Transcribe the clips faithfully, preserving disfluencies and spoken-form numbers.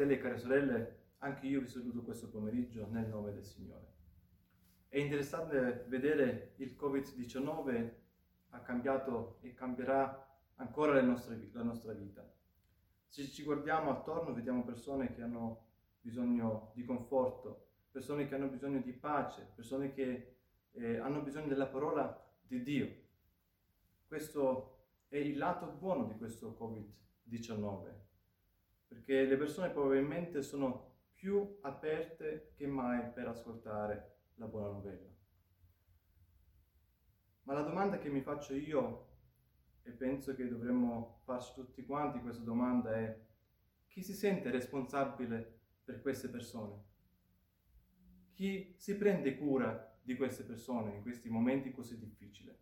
fratelli e care sorelle, anche io vi saluto questo pomeriggio nel nome del Signore. È interessante vedere il covid diciannove ha cambiato e cambierà ancora le nostre, la nostra vita. Se ci guardiamo attorno vediamo persone che hanno bisogno di conforto, persone che hanno bisogno di pace, persone che eh, hanno bisogno della parola di Dio. Questo è il lato buono di questo covid diciannove, perché le persone probabilmente sono più aperte che mai per ascoltare la buona novella. Ma la domanda che mi faccio io, e penso che dovremmo farci tutti quanti questa domanda, è: chi si sente responsabile per queste persone? Chi si prende cura di queste persone in questi momenti così difficili?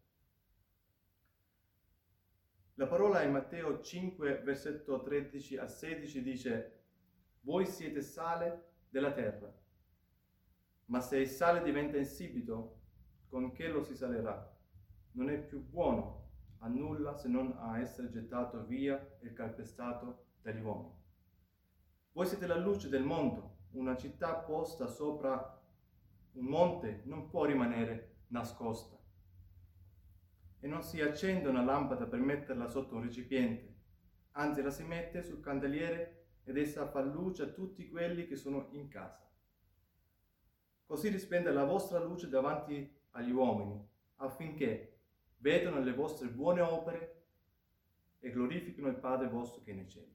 La parola in Matteo cinque, versetto tredici a sedici dice: voi siete sale della terra, ma se il sale diventa insipido, con che lo si salerà? Non è più buono a nulla se non a essere gettato via e calpestato dagli uomini. Voi siete la luce del mondo. Una città posta sopra un monte non può rimanere nascosta. E non si accende una lampada per metterla sotto un recipiente, anzi la si mette sul candeliere ed essa fa luce a tutti quelli che sono in casa. Così risplende la vostra luce davanti agli uomini, affinché vedano le vostre buone opere e glorifichino il Padre vostro che è nei cieli.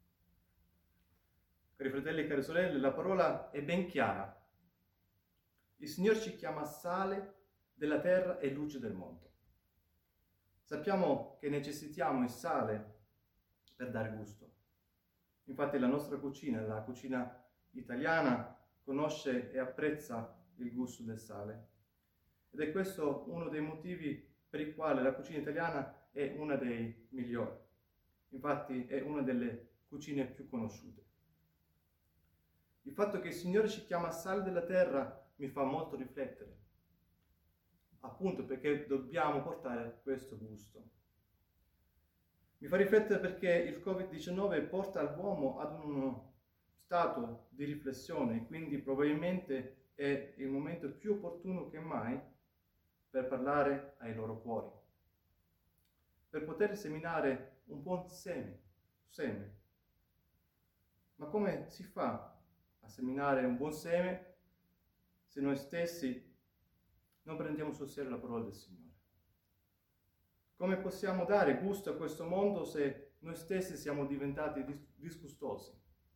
Cari fratelli e care sorelle, la parola è ben chiara. Il Signore ci chiama sale della terra e luce del mondo. Sappiamo che necessitiamo il sale per dare gusto. Infatti la nostra cucina, la cucina italiana, conosce e apprezza il gusto del sale. Ed è questo uno dei motivi per i quali la cucina italiana è una dei migliori. Infatti è una delle cucine più conosciute. Il fatto che il Signore ci chiama sale della terra mi fa molto riflettere, appunto perché dobbiamo portare questo gusto. Mi fa riflettere perché il covid diciannove porta all'uomo ad uno stato di riflessione e quindi probabilmente è il momento più opportuno che mai per parlare ai loro cuori, per poter seminare un buon seme, seme. Ma come si fa a seminare un buon seme se noi stessi non prendiamo sul serio la parola del Signore? Come possiamo dare gusto a questo mondo se noi stessi siamo diventati dis- disgustosi?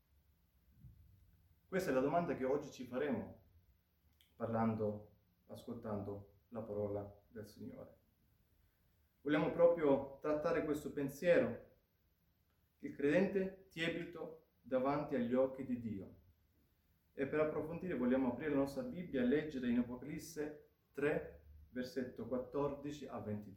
Questa è la domanda che oggi ci faremo parlando, ascoltando la parola del Signore. Vogliamo proprio trattare questo pensiero, il credente tiepito davanti agli occhi di Dio. E per approfondire vogliamo aprire la nostra Bibbia e leggere in Apocalisse tre, versetto quattordici a ventidue.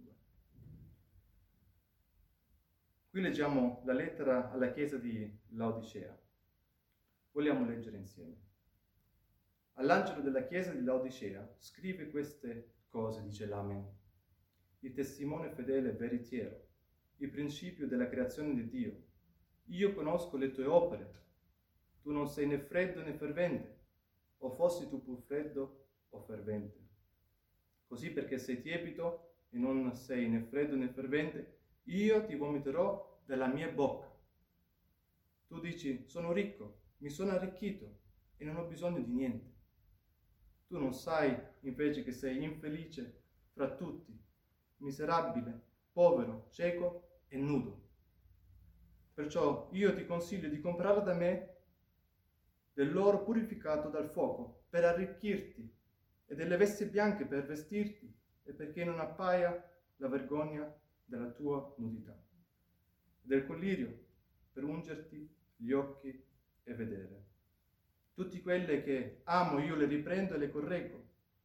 Qui leggiamo la lettera alla chiesa di Laodicea. Vogliamo leggere insieme. All'angelo della chiesa di Laodicea scrive queste cose, dice l'Amen, il testimone fedele e veritiero, il principio della creazione di Dio. Io conosco le tue opere. Tu non sei né freddo né fervente, o fossi tu pur freddo o fervente. Così perché sei tiepido e non sei né freddo né fervente, io ti vomiterò dalla mia bocca. Tu dici: sono ricco, mi sono arricchito e non ho bisogno di niente. Tu non sai invece che sei infelice fra tutti, miserabile, povero, cieco e nudo. Perciò io ti consiglio di comprare da me dell'oro purificato dal fuoco per arricchirti e delle vesti bianche per vestirti e perché non appaia la vergogna della tua nudità, del collirio per ungerti gli occhi e vedere. Tutte quelle che amo io le riprendo e le correggo.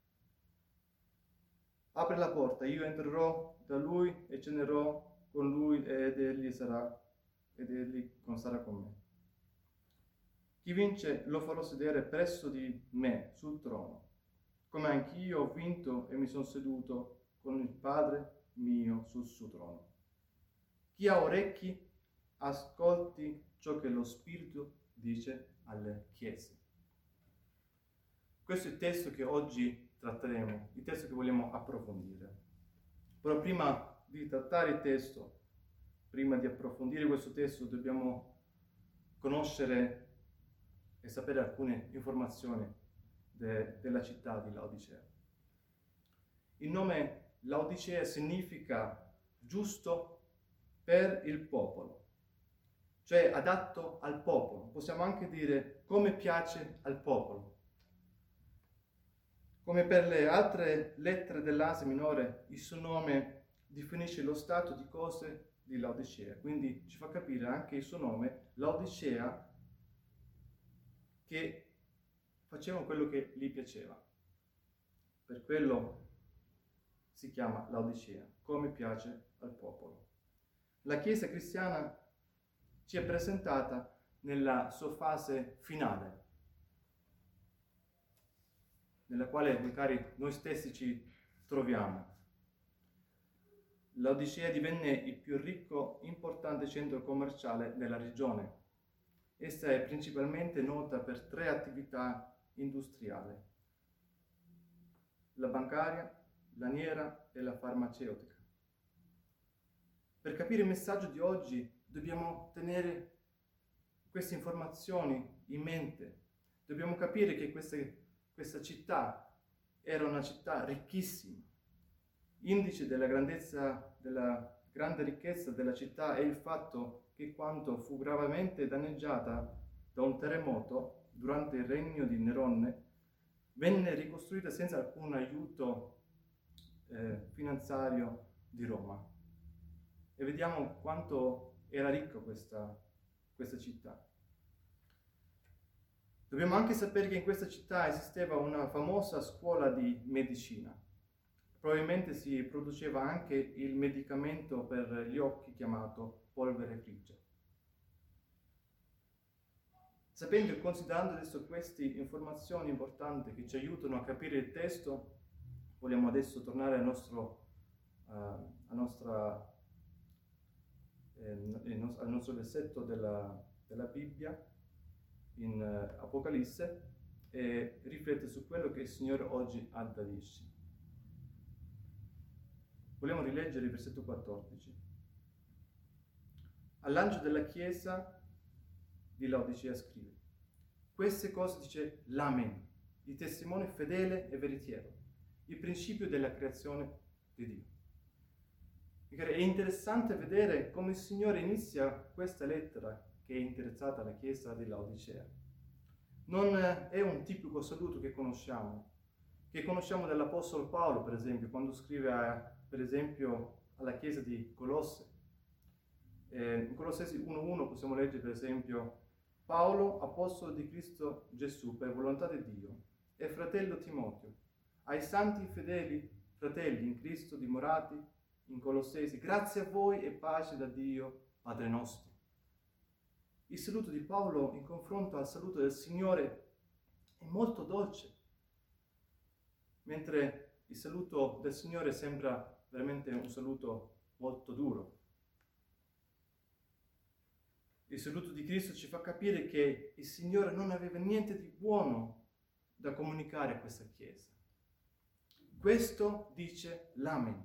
Apri la porta, io entrerò da lui e cenerò con lui ed egli sarà ed egli sarà con me. Chi vince lo farò sedere presso di me sul trono, come anch'io ho vinto e mi sono seduto con il Padre mio sul suo trono. Chi ha orecchi, ascolti ciò che lo Spirito dice alle chiese. Questo è il testo che oggi tratteremo, il testo che vogliamo approfondire. Però prima di trattare il testo, prima di approfondire questo testo, dobbiamo conoscere e sapere alcune informazioni de- della città di Laodicea. Il nome Laodicea significa giusto per il popolo, cioè adatto al popolo. Possiamo anche dire come piace al popolo. Come per le altre lettere dell'Asia minore, il suo nome definisce lo stato di cose di Laodicea, quindi ci fa capire anche il suo nome, Laodicea, che faceva quello che gli piaceva. Per quello si chiama Laodicea, come piace al popolo. La Chiesa cristiana ci è presentata nella sua fase finale, nella quale magari noi stessi ci troviamo. Laodicea divenne il più ricco, importante centro commerciale della regione. Essa è principalmente nota per tre attività industriali: la bancaria, la laniera e la farmaceutica. Per capire il messaggio di oggi dobbiamo tenere queste informazioni in mente. Dobbiamo capire che queste Questa città era una città ricchissima. Indice della grandezza, della grande ricchezza della città è il fatto che quando fu gravemente danneggiata da un terremoto durante il regno di Nerone, venne ricostruita senza alcun aiuto eh, finanziario di Roma. E vediamo quanto era ricca questa, questa città. Dobbiamo anche sapere che in questa città esisteva una famosa scuola di medicina. Probabilmente si produceva anche il medicamento per gli occhi chiamato polvere grigia. Sapendo e considerando adesso queste informazioni importanti che ci aiutano a capire il testo, vogliamo adesso tornare al nostro, uh, a nostra, eh, al nostro versetto della, della Bibbia, in uh, Apocalisse, e riflettere su quello che il Signore oggi ha da dirci. Vogliamo rileggere il versetto quattordici. All'angelo della chiesa di Laodicea scrive: queste cose dice l'Amen, il testimone fedele e veritiero, il principio della creazione di Dio. È interessante vedere come il Signore inizia questa lettera che è indirizzata alla chiesa di Laodicea. Non è un tipico saluto che conosciamo, che conosciamo dall'Apostolo Paolo, per esempio, quando scrive, a, per esempio, alla chiesa di Colosse. Eh, in Colossesi uno uno possiamo leggere, per esempio, Paolo, apostolo di Cristo Gesù, per volontà di Dio, e fratello Timoteo, ai santi fedeli fratelli in Cristo dimorati in Colossesi, grazie a voi e pace da Dio, Padre nostro. Il saluto di Paolo in confronto al saluto del Signore è molto dolce, mentre il saluto del Signore sembra veramente un saluto molto duro. Il saluto di Cristo ci fa capire che il Signore non aveva niente di buono da comunicare a questa Chiesa. Questo dice l'Amen.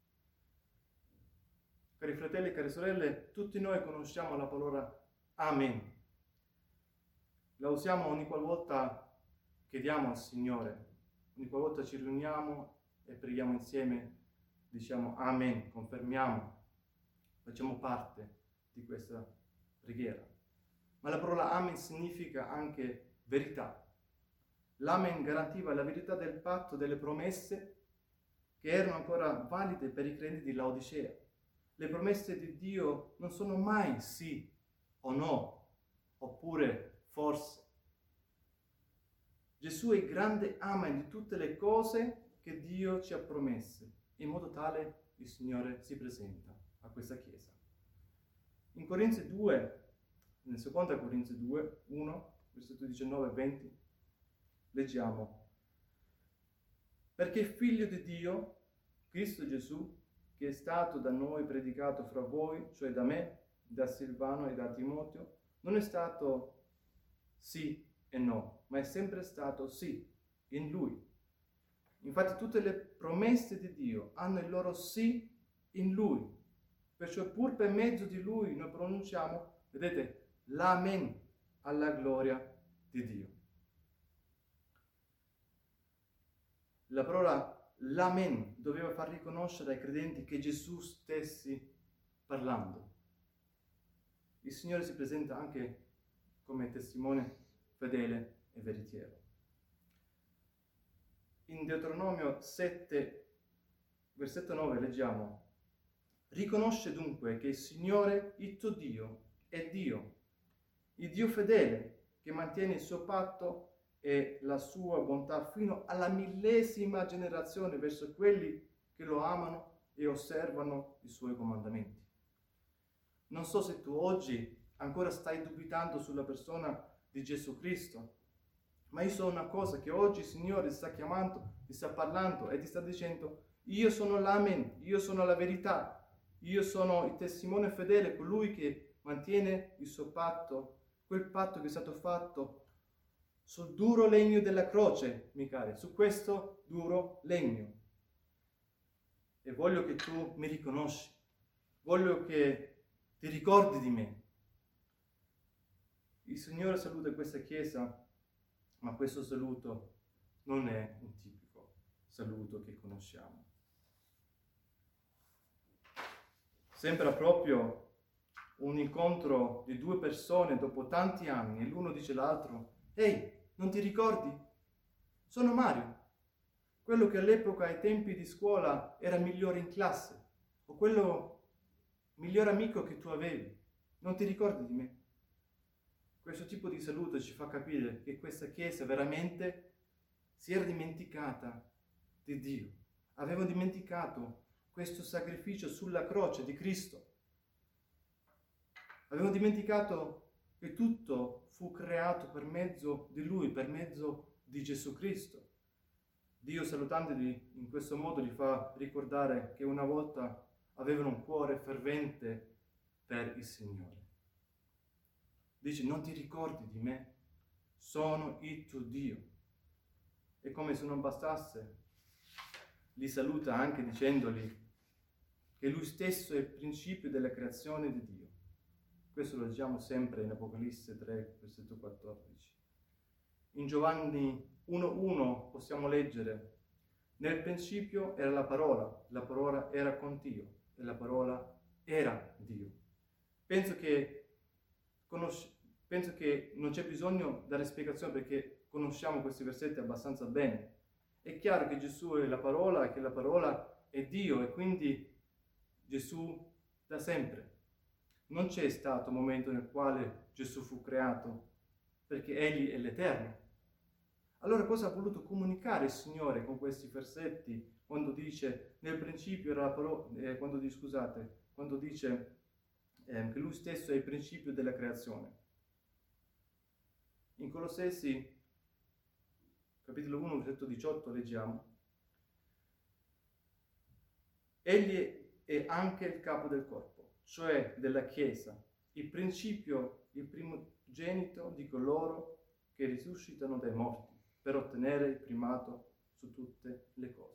Cari fratelli e care sorelle, tutti noi conosciamo la parola Amen. La usiamo ogni qualvolta chiediamo al Signore, ogni qualvolta ci riuniamo e preghiamo insieme, diciamo Amen, confermiamo, facciamo parte di questa preghiera. Ma la parola Amen significa anche verità. L'Amen garantiva la verità del patto, delle promesse che erano ancora valide per i credenti di Laodicea. Le promesse di Dio non sono mai sì o no, oppure forse. Gesù è il grande Amen di tutte le cose che Dio ci ha promesse, in modo tale il Signore si presenta a questa Chiesa. In Corinzi due, nel secondo Corinzi due, uno, versetto diciannove e venti, leggiamo: perché il Figlio di Dio, Cristo Gesù, che è stato da noi predicato fra voi, cioè da me, da Silvano e da Timoteo, non è stato sì e no, ma è sempre stato sì, in Lui. Infatti tutte le promesse di Dio hanno il loro sì in Lui. Perciò pur per mezzo di Lui noi pronunciamo, vedete, l'Amen alla gloria di Dio. La parola l'Amen doveva far riconoscere ai credenti che Gesù stessi parlando. Il Signore si presenta anche come testimone fedele e veritiero. In Deuteronomio sette, versetto nove leggiamo: riconosce dunque che il Signore, il tuo Dio, è Dio, il Dio fedele, che mantiene il suo patto e la sua bontà fino alla millesima generazione verso quelli che lo amano e osservano i suoi comandamenti. Non so se tu oggi ancora stai dubitando sulla persona di Gesù Cristo, ma io so una cosa, che oggi il Signore ti sta chiamando, ti sta parlando e ti sta dicendo: io sono l'Amen, io sono la verità, io sono il testimone fedele, colui che mantiene il suo patto, quel patto che è stato fatto sul duro legno della croce, miei cari, su questo duro legno. E voglio che tu mi riconosci, voglio che ti ricordi di me. Il Signore saluta questa chiesa, ma questo saluto non è un tipico saluto che conosciamo. Sembra proprio un incontro di due persone dopo tanti anni e l'uno dice all'altro: ehi, non ti ricordi? Sono Mario, quello che all'epoca ai tempi di scuola era migliore in classe, o quello miglior amico che tu avevi. Non ti ricordi di me? Questo tipo di saluto ci fa capire che questa chiesa veramente si era dimenticata di Dio. Aveva dimenticato questo sacrificio sulla croce di Cristo. Avevano dimenticato che tutto fu creato per mezzo di Lui, per mezzo di Gesù Cristo. Dio, salutandoli in questo modo, li fa ricordare che una volta avevano un cuore fervente per il Signore. Dice: non ti ricordi di me? Sono il tuo Dio. E come se non bastasse, li saluta anche dicendogli che Lui stesso è il principio della creazione di Dio. Questo lo leggiamo sempre in Apocalisse tre, versetto quattordici. In Giovanni uno uno possiamo leggere: nel principio era la parola, la parola era con Dio e la parola era Dio. Penso che, conosci- penso che non c'è bisogno dare spiegazione, perché conosciamo questi versetti abbastanza bene. È chiaro che Gesù è la parola e che la parola è Dio, e quindi Gesù da sempre. Non c'è stato un momento nel quale Gesù fu creato, perché Egli è l'Eterno. Allora cosa ha voluto comunicare il Signore con questi versetti quando dice nel principio era la parola, eh, quando dice, scusate, quando dice eh, che Lui stesso è il principio della creazione? In Colossesi, capitolo uno, versetto diciotto, leggiamo: Egli è anche il capo del corpo, cioè della Chiesa, il principio, il primogenito di coloro che risuscitano dai morti, per ottenere il primato su tutte le cose.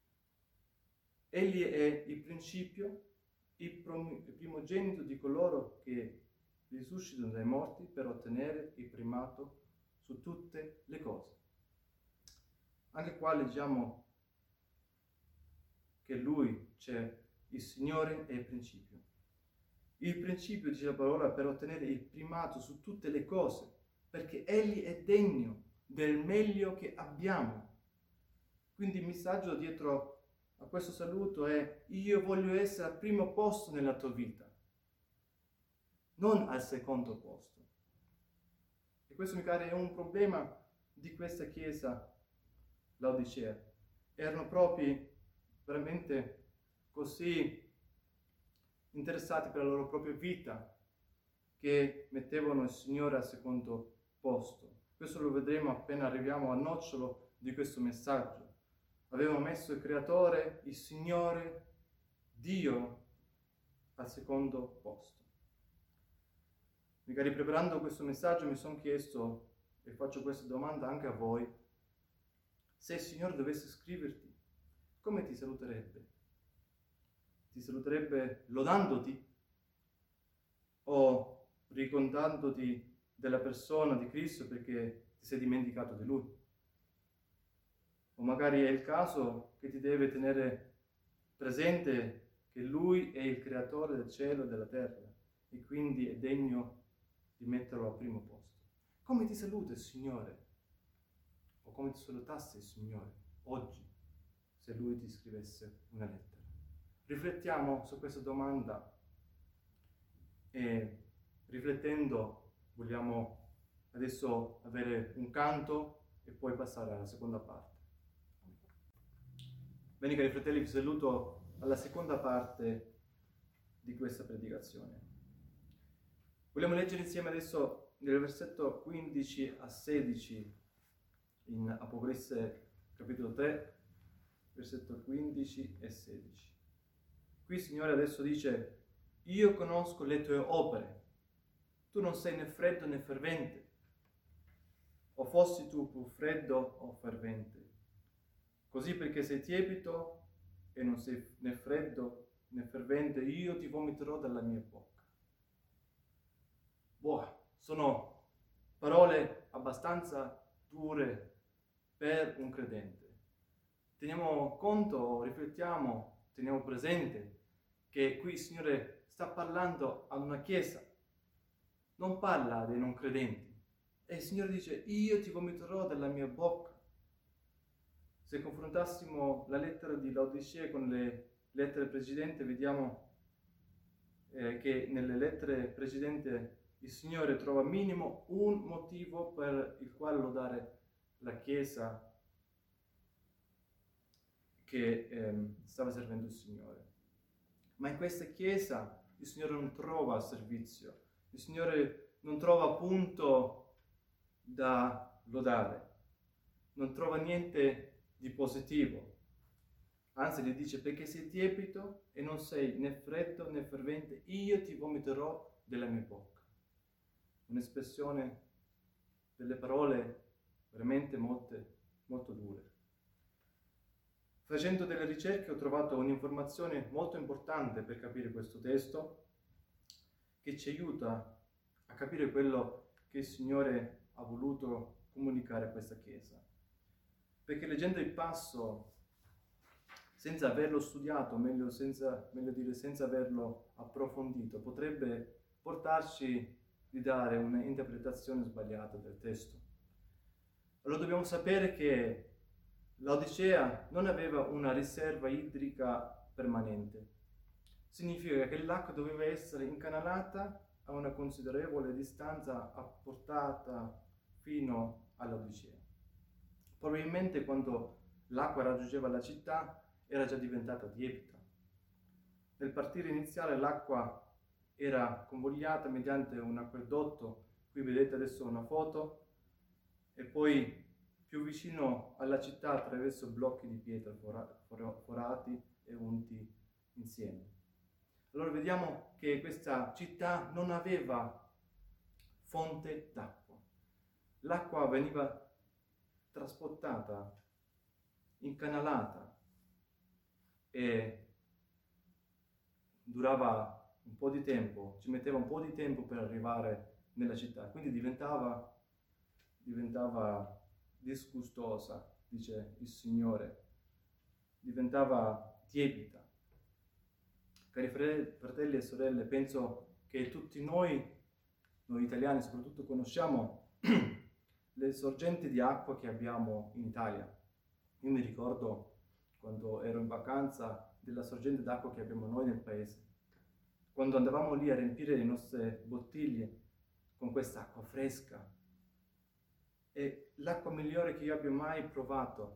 Egli è il principio, il primogenito di coloro che risuscitano dai morti, per ottenere il primato su tutte le cose. Anche qua leggiamo che Lui, c'è il Signore, è il principio. Il principio, dice la parola, per ottenere il primato su tutte le cose, perché Egli è degno del meglio che abbiamo. Quindi il messaggio dietro a questo saluto è: io voglio essere al primo posto nella tua vita, non al secondo posto. E questo, mi cari, è un problema di questa chiesa Laodicea. Erano proprio veramente così interessati per la loro propria vita che mettevano il Signore al secondo posto. Questo lo vedremo appena arriviamo al nocciolo di questo messaggio. Avevano messo il Creatore, il Signore, Dio al secondo posto. Magari preparando questo messaggio mi sono chiesto e faccio questa domanda anche a voi, se il Signore dovesse scriverti, come ti saluterebbe? Ti saluterebbe lodandoti o ricordandoti della persona di Cristo perché ti sei dimenticato di Lui? O magari è il caso che ti deve tenere presente che Lui è il creatore del cielo e della terra e quindi è degno di metterlo al primo posto. Come ti saluta il Signore? O come ti salutasse il Signore oggi se Lui ti scrivesse una lettera? Riflettiamo su questa domanda e riflettendo vogliamo adesso avere un canto e poi passare alla seconda parte. Bene, cari fratelli, vi saluto alla seconda parte di questa predicazione. Vogliamo leggere insieme adesso nel versetto quindici a sedici in Apocalisse capitolo tre, versetto quindici e sedici. Qui il Signore adesso dice: io conosco le tue opere, tu non sei né freddo né fervente. O fossi tu più freddo o fervente. Così perché sei tiepido e non sei né freddo né fervente, io ti vomiterò dalla mia bocca. Boh, sono parole abbastanza dure per un credente. Teniamo conto, riflettiamo, teniamo presente che qui il Signore sta parlando a una chiesa, non parla dei non credenti. E il Signore dice: io ti vomiterò dalla mia bocca. Se confrontassimo la lettera di Laodicea con le lettere precedenti, vediamo eh, che nelle lettere precedenti il Signore trova minimo un motivo per il quale lodare la Chiesa che eh, stava servendo il Signore. Ma in questa Chiesa il Signore non trova servizio, il Signore non trova punto da lodare, non trova niente di positivo. Anzi, gli dice: perché sei tiepido e non sei né freddo né fervente, io ti vomiterò della mia bocca. Un'espressione delle parole veramente molte, molto dure. Facendo delle ricerche ho trovato un'informazione molto importante per capire questo testo, che ci aiuta a capire quello che il Signore ha voluto comunicare a questa Chiesa. Perché leggendo il passo, senza averlo studiato, meglio, senza, meglio dire senza averlo approfondito, potrebbe portarci di dare un'interpretazione sbagliata del testo. Allora dobbiamo sapere che Laodicea non aveva una riserva idrica permanente. Significa che l'acqua doveva essere incanalata a una considerevole distanza apportata fino all'Odicea. Probabilmente quando l'acqua raggiungeva la città era già diventata tiepida. Nel partire iniziale l'acqua era convogliata mediante un acquedotto, qui vedete adesso una foto, e poi più vicino alla città attraverso blocchi di pietra forati e unti insieme. Allora vediamo che questa città non aveva fonte d'acqua. L'acqua veniva trasportata, incanalata e durava un po' di tempo, ci metteva un po' di tempo per arrivare nella città, quindi diventava, diventava disgustosa, dice il Signore, diventava tiepida. Cari fratelli e sorelle, penso che tutti noi, noi italiani soprattutto, conosciamo le sorgenti di acqua che abbiamo in Italia. Io mi ricordo quando ero in vacanza della sorgente d'acqua che abbiamo noi nel paese. Quando andavamo lì a riempire le nostre bottiglie con quest'acqua fresca. È l'acqua migliore che io abbia mai provato.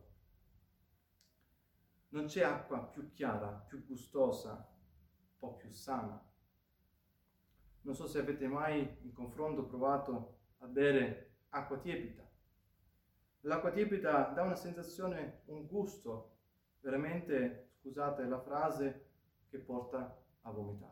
Non c'è acqua più chiara, più gustosa o più sana. Non so se avete mai in confronto provato a bere acqua tiepida. L'acqua tiepida dà una sensazione, un gusto, veramente, scusate la frase, che porta a vomitare.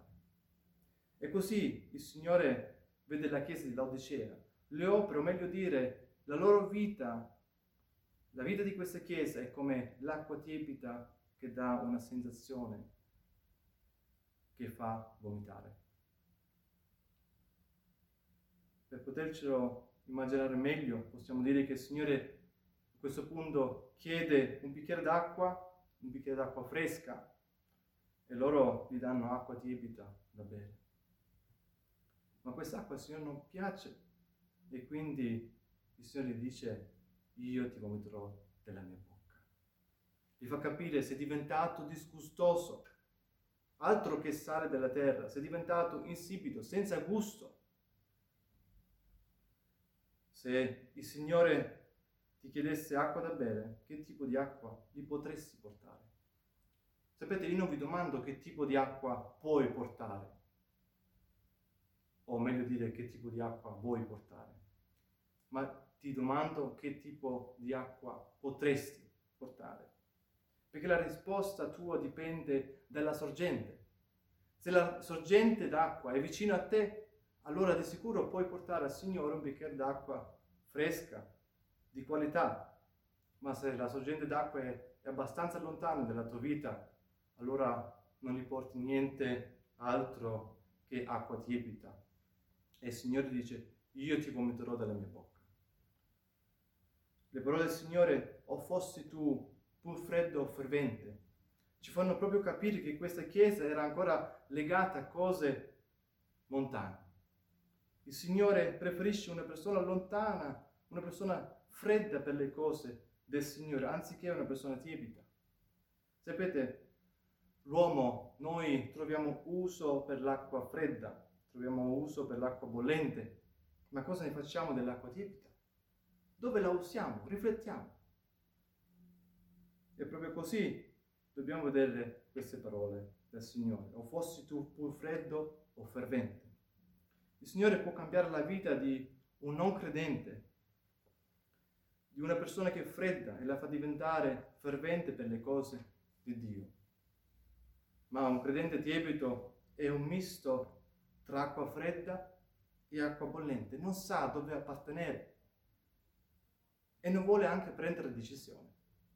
E così il Signore vede la chiesa di Laodicea. Le opere, o meglio dire, la loro vita, la vita di questa chiesa è come l'acqua tiepida che dà una sensazione che fa vomitare. Per potercelo immaginare meglio, possiamo dire che il Signore a questo punto chiede un bicchiere d'acqua, un bicchiere d'acqua fresca, e loro gli danno acqua tiepida da bere. Ma quest'acqua al Signore non piace, e quindi il Signore gli dice: io ti vomiterò della mia bocca. Gli fa capire: sei diventato disgustoso, altro che sale della terra, sei diventato insipido, senza gusto. Se il Signore ti chiedesse acqua da bere, che tipo di acqua gli potresti portare? Sapete, io non vi domando che tipo di acqua puoi portare, o meglio dire che tipo di acqua vuoi portare, ma ti domando che tipo di acqua potresti portare, perché la risposta tua dipende dalla sorgente. Se la sorgente d'acqua è vicino a te, allora di sicuro puoi portare al Signore un bicchiere d'acqua fresca, di qualità. Ma se la sorgente d'acqua è, è abbastanza lontana dalla tua vita, allora non gli porti niente altro che acqua tiepida. E il Signore dice: io ti vomiterò dalla mia bocca. Le parole del Signore, o fossi tu pur freddo o fervente, ci fanno proprio capire che questa chiesa era ancora legata a cose montane. Il Signore preferisce una persona lontana, una persona fredda per le cose del Signore, anziché una persona tiepida. Sapete, l'uomo, noi troviamo uso per l'acqua fredda, troviamo uso per l'acqua bollente, ma cosa ne facciamo dell'acqua tiepida? Dove la usiamo? Riflettiamo. E proprio così dobbiamo vedere queste parole del Signore. O fossi tu pur freddo o fervente. Il Signore può cambiare la vita di un non credente, di una persona che è fredda, e la fa diventare fervente per le cose di Dio. Ma un credente tiepido è un misto tra acqua fredda e acqua bollente. Non sa dove appartenere e non vuole anche prendere decisioni.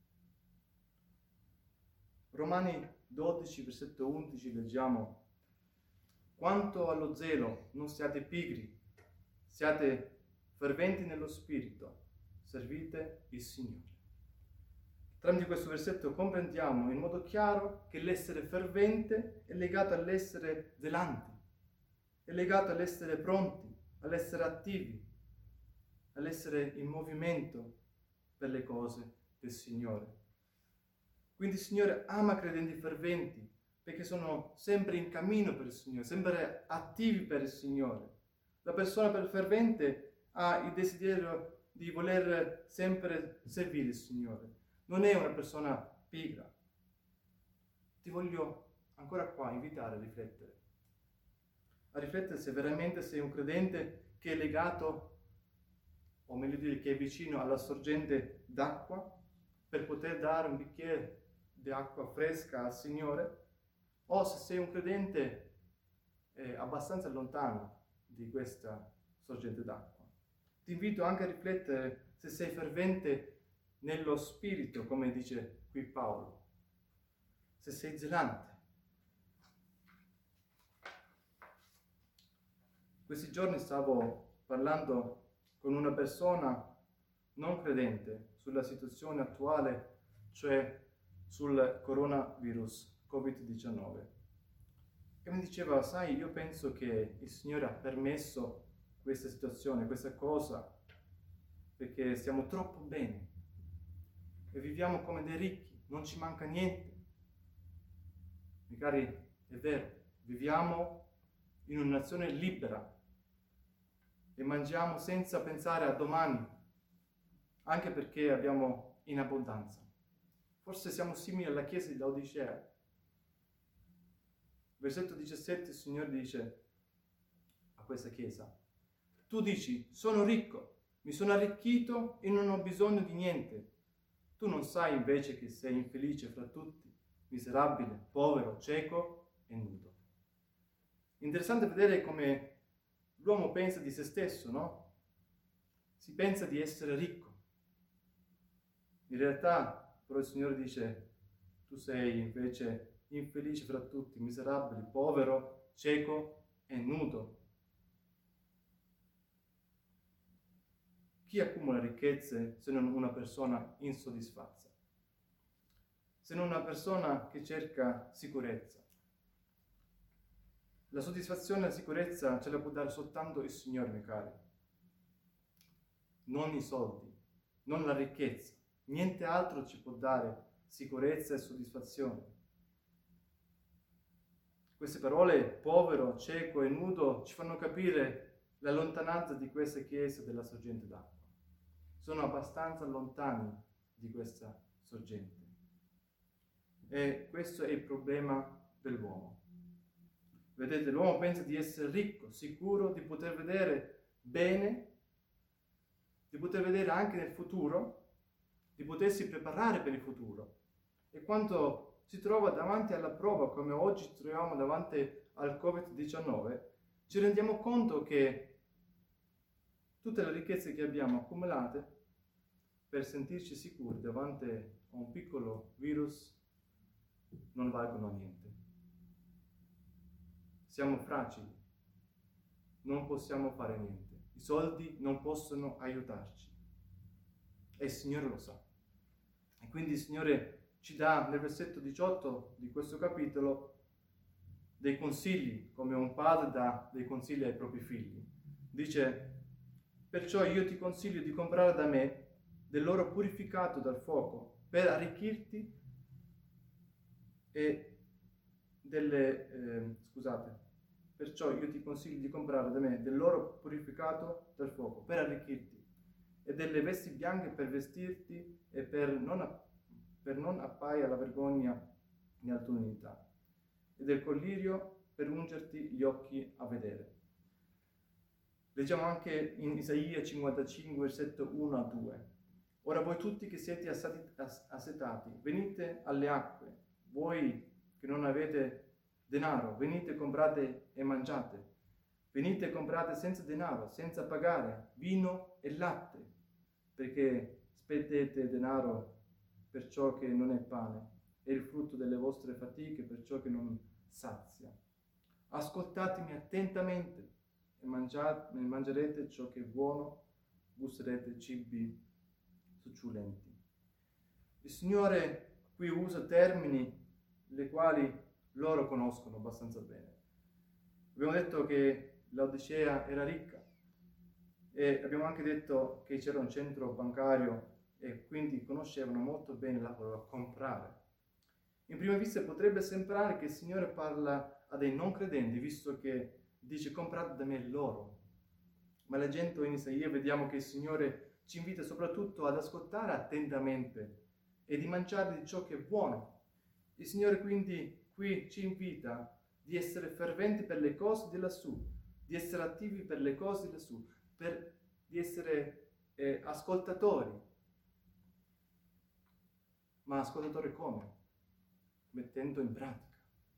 Romani dodici, versetto undici, leggiamo: quanto allo zelo, non siate pigri, siate ferventi nello spirito, servite il Signore. Tramite questo versetto comprendiamo in modo chiaro che l'essere fervente è legato all'essere zelanti, è legato all'essere pronti, all'essere attivi, all'essere in movimento per le cose del Signore. Quindi il Signore ama credenti ferventi, perché sono sempre in cammino per il Signore, sempre attivi per il Signore. La persona fervente ha il desiderio di voler sempre servire il Signore. Non è una persona pigra. Ti voglio ancora qua invitare a riflettere. A riflettere se veramente sei un credente che è legato, o meglio dire che è vicino alla sorgente d'acqua, per poter dare un bicchiere di acqua fresca al Signore, o se sei un credente eh, abbastanza lontano di questa sorgente d'acqua. Ti invito anche a riflettere se sei fervente nello spirito, come dice qui Paolo, se sei zelante. Questi giorni stavo parlando con una persona non credente sulla situazione attuale, cioè sul coronavirus covid diciannove. E mi diceva: sai, io penso che il Signore ha permesso questa situazione, questa cosa, perché stiamo troppo bene e viviamo come dei ricchi, non ci manca niente. Miei cari, è vero, viviamo in una nazione libera e mangiamo senza pensare a domani, anche perché abbiamo in abbondanza. Forse siamo simili alla chiesa di Laodicea. Versetto diciassette, il Signore dice a questa chiesa: tu dici, sono ricco, mi sono arricchito e non ho bisogno di niente. Tu non sai invece che sei infelice fra tutti, miserabile, povero, cieco e nudo. Interessante vedere come l'uomo pensa di se stesso, no? si pensa di essere ricco. In realtà, però il Signore dice, tu sei invece infelice fra tutti, miserabile, povero, cieco e nudo. Chi accumula ricchezze se non una persona insoddisfatta? Se non una persona che cerca sicurezza? La soddisfazione e la sicurezza ce la può dare soltanto il Signore, miei cari. Non i soldi, non la ricchezza. Niente altro ci può dare sicurezza e soddisfazione. Queste parole, povero, cieco e nudo, ci fanno capire la lontananza di questa chiesa della sorgente d'acqua. Sono abbastanza lontani di questa sorgente. E questo è il problema dell'uomo. Vedete, l'uomo pensa di essere ricco, sicuro di poter vedere bene, di poter vedere anche nel futuro, di potersi preparare per il futuro. E quando si trova davanti alla prova, come oggi ci troviamo davanti al covid diciannove, ci rendiamo conto che tutte le ricchezze che abbiamo accumulate per sentirci sicuri davanti a un piccolo virus non valgono niente. Siamo fragili, non possiamo fare niente. I soldi non possono aiutarci. E il Signore lo sa. E quindi il Signore ci dà nel versetto diciotto di questo capitolo dei consigli, come un padre dà dei consigli ai propri figli. Dice, perciò io ti consiglio di comprare da me dell'oro purificato dal fuoco per arricchirti e delle, eh, scusate, perciò io ti consiglio di comprare da me dell'oro purificato dal fuoco per arricchirti e delle vesti bianche per vestirti e per non, per non appaia la vergogna nella tua nudità e del collirio per ungerti gli occhi a vedere. Leggiamo anche in Isaia cinquantacinque, versetto uno a due. Ora voi tutti che siete assetati, venite alle acque, voi che non avete denaro, venite, comprate e mangiate. Venite e comprate senza denaro, senza pagare, vino e latte, perché spendete denaro per ciò che non è pane, e il frutto delle vostre fatiche per ciò che non sazia. Ascoltatemi attentamente e mangiate, mangerete ciò che è buono, gusterete cibi succulenti. Il Signore qui usa termini le quali loro conoscono abbastanza bene. Abbiamo detto che Laodicea era ricca e abbiamo anche detto che c'era un centro bancario e quindi conoscevano molto bene la parola comprare. In prima vista potrebbe sembrare che il Signore parla a dei non credenti, visto che dice comprate da me l'oro. Ma leggendo in Isaia vediamo che il Signore ci invita soprattutto ad ascoltare attentamente e di mangiare di ciò che è buono. Il Signore quindi qui ci invita di essere ferventi per le cose di lassù, di essere attivi per le cose di lassù, per, di essere eh, ascoltatori. Ma ascoltatori come? Mettendo in pratica.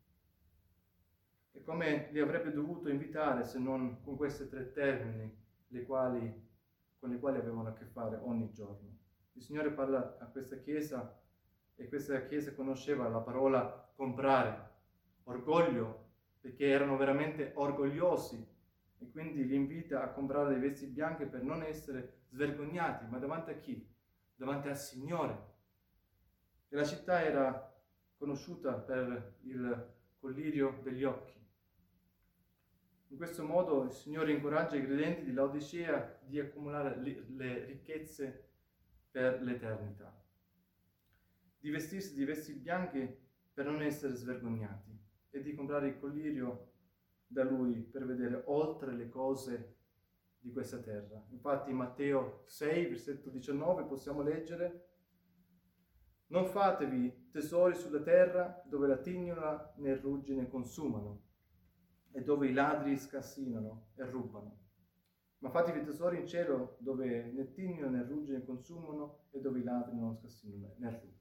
E come li avrebbe dovuto invitare se non con questi tre termini le quali, con i quali avevano a che fare ogni giorno. Il Signore parla a questa chiesa e questa chiesa conosceva la parola comprare, orgoglio, perché erano veramente orgogliosi e quindi li invita a comprare dei vesti bianchi per non essere svergognati, ma davanti a chi? Davanti al Signore. E la città era conosciuta per il collirio degli occhi. In questo modo il Signore incoraggia i credenti di Laodicea di accumulare le ricchezze per l'eternità, di vestirsi di vesti bianchi per non essere svergognati e di comprare il collirio da Lui per vedere oltre le cose di questa terra. Infatti in Matteo sei, versetto diciannove possiamo leggere: non fatevi tesori sulla terra dove la tignola né il ruggine consumano e dove i ladri scassinano e rubano, ma fatevi tesori in cielo dove né tignola né il ruggine consumano e dove i ladri non scassinano né rubano.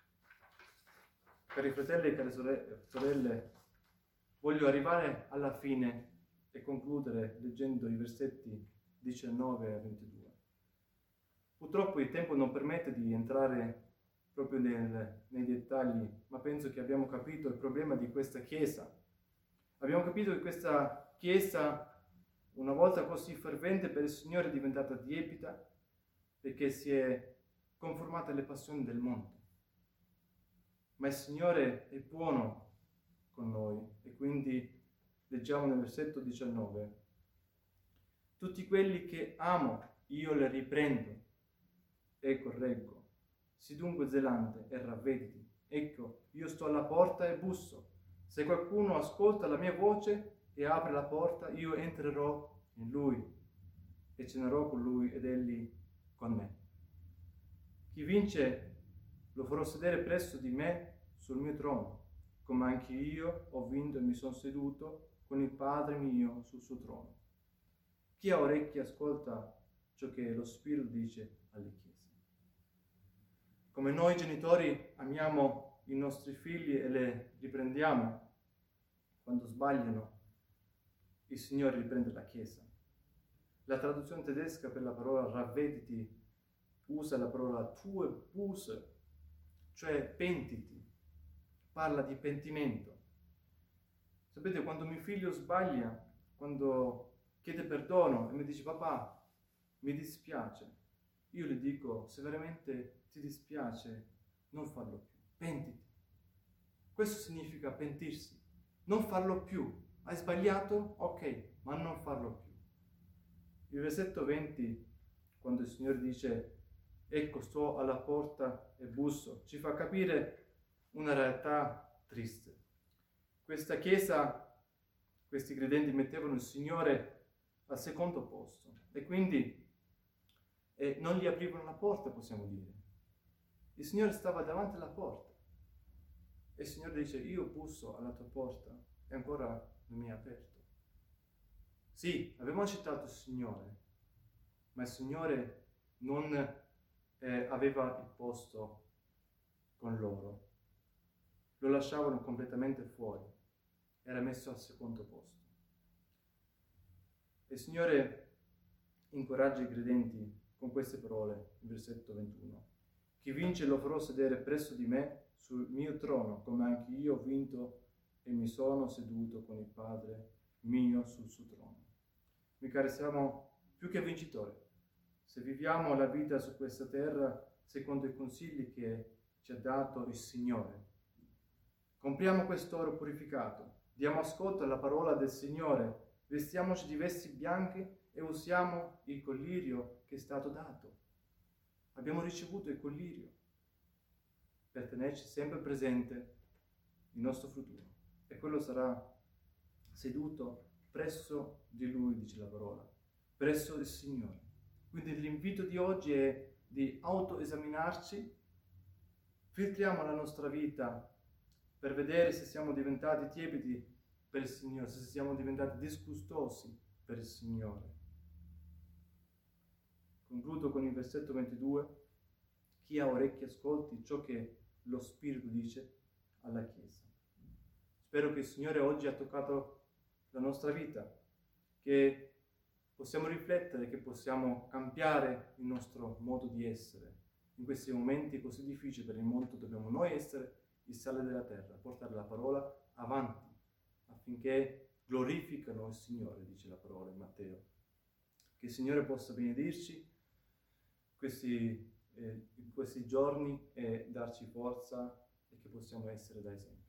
Cari fratelli e care sorelle, voglio arrivare alla fine e concludere leggendo i versetti diciannove a ventidue. Purtroppo il tempo non permette di entrare proprio nel, nei dettagli, ma penso che abbiamo capito il problema di questa Chiesa. Abbiamo capito che questa Chiesa, una volta così fervente per il Signore, è diventata tiepida perché si è conformata alle passioni del mondo. Ma il Signore è buono con noi e quindi leggiamo nel versetto diciannove: tutti quelli che amo io le riprendo e correggo. Sii dunque zelante e ravvediti. Ecco, io sto alla porta e busso. Se qualcuno ascolta la mia voce e apre la porta, io entrerò in lui e cenerò con lui ed egli con me. Chi vince lo farò sedere presso di me sul mio trono, come anche io ho vinto e mi sono seduto con il Padre mio sul suo trono. Chi ha orecchi ascolta ciò che lo Spirito dice alle chiese. Come noi genitori amiamo i nostri figli e le riprendiamo quando sbagliano, il Signore riprende la Chiesa. La traduzione tedesca per la parola ravvediti usa la parola tue Buße, cioè pentiti, parla di pentimento. Sapete, quando mio figlio sbaglia, quando chiede perdono e mi dice papà, mi dispiace, io gli dico, se veramente ti dispiace, non farlo più, pentiti. Questo significa pentirsi, non farlo più. Hai sbagliato? Ok, ma non farlo più. Il versetto venti, quando il Signore dice, ecco sto alla porta e busso, ci fa capire una realtà triste. Questa Chiesa, questi credenti mettevano il Signore al secondo posto e quindi eh, non gli aprivano la porta, possiamo dire. Il Signore stava davanti alla porta e il Signore dice, io busso alla tua porta e ancora non mi ha aperto. Sì, avevamo accettato il Signore, ma il Signore non eh, aveva il posto con loro. Lo lasciavano completamente fuori, era messo al secondo posto. E il Signore incoraggia i credenti con queste parole, il versetto ventuno. Chi vince lo farò sedere presso di me sul mio trono, come anche io ho vinto e mi sono seduto con il Padre mio sul suo trono. Miei cari, siamo più che vincitori. Se viviamo la vita su questa terra secondo i consigli che ci ha dato il Signore. Compriamo quest'oro purificato, diamo ascolto alla parola del Signore, vestiamoci di vesti bianche e usiamo il collirio che è stato dato. Abbiamo ricevuto il collirio per tenerci sempre presente il nostro futuro e quello sarà seduto presso di Lui, dice la parola, presso il Signore. Quindi l'invito di oggi è di autoesaminarci, filtriamo la nostra vita per vedere se siamo diventati tiepidi per il Signore, se siamo diventati disgustosi per il Signore. Concludo con il versetto ventidue. Chi ha orecchi ascolti ciò che lo Spirito dice alla Chiesa. Spero che il Signore oggi ha toccato la nostra vita, che possiamo riflettere, che possiamo cambiare il nostro modo di essere. In questi momenti così difficili per il mondo dobbiamo noi essere il sale della terra, portare la parola avanti affinché glorificano il Signore, dice la parola in Matteo. Che il Signore possa benedirci questi, eh, in questi giorni e darci forza e che possiamo essere da esempio.